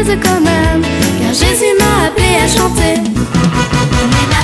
quand même, car Jésus m'a appelé à chanter.